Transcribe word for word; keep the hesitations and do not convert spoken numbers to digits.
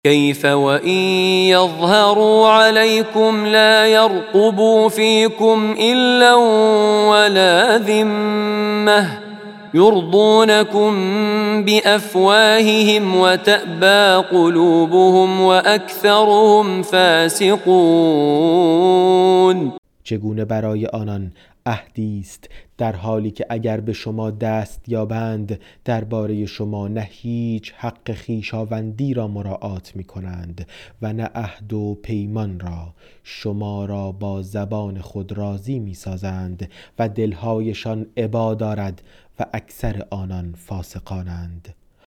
كيف وإن يظهروا عليكم لا يرقبوا فيكم إلا ولا ذمة يرضونكم بأفواههم وتأبى قلوبهم وأكثرهم فاسقون. چگونه برای آنان عهدی است در حالی که اگر به شما دست یابند درباره شما نه هیچ حق خویشاوندی را مراعات می کنند و نه عهد و پیمان را. شما را با زبان خود راضی می سازند و دلهایشان ابا دارد و اکثر آنان فاسقانند.